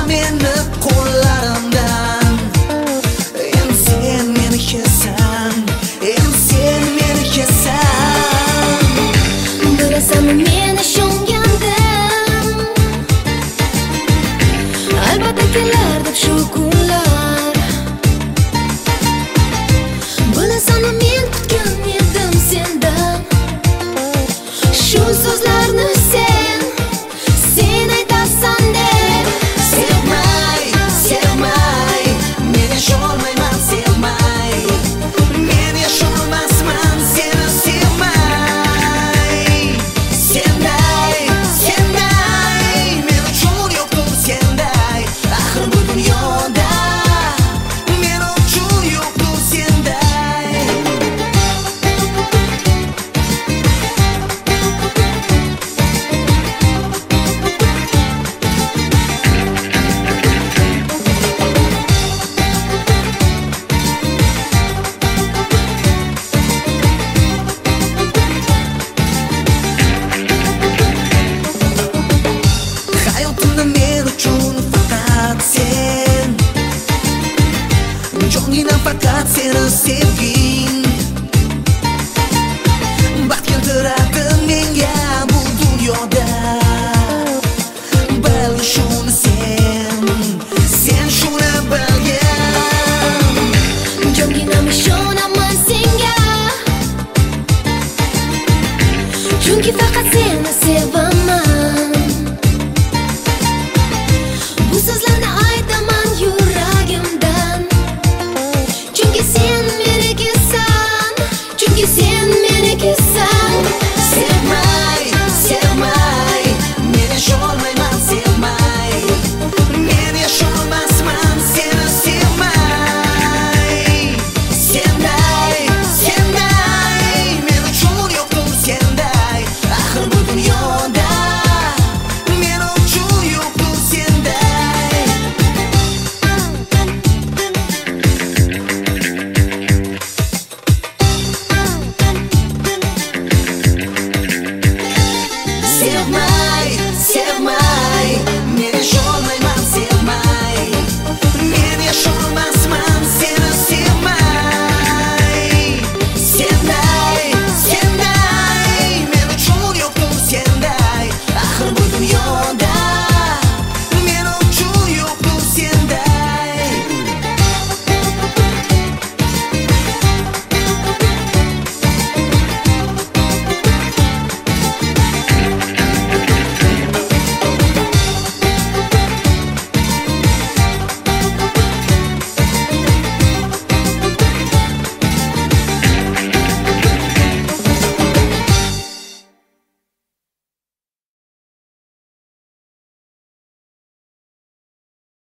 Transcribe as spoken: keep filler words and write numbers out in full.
meni qo'llarimdan. Endi sen meni kesan, endi sen meni kesan. Bilasanmi men ishongandim, albatta kelar deb shu kunlar. Bilasanmi men kutgan edim sendan shu so'zlarni sen, sen aytasan deb. Sevmay, sevmay, men yasholmayman sevmay. Men yasholmasman seni sevmay. Senday, senday, men uchun yo'qdir senday. Axir bu dunyoda men uchun yo'qdir senday. Hayotimda men uchun faqat sen, jongina faqat seni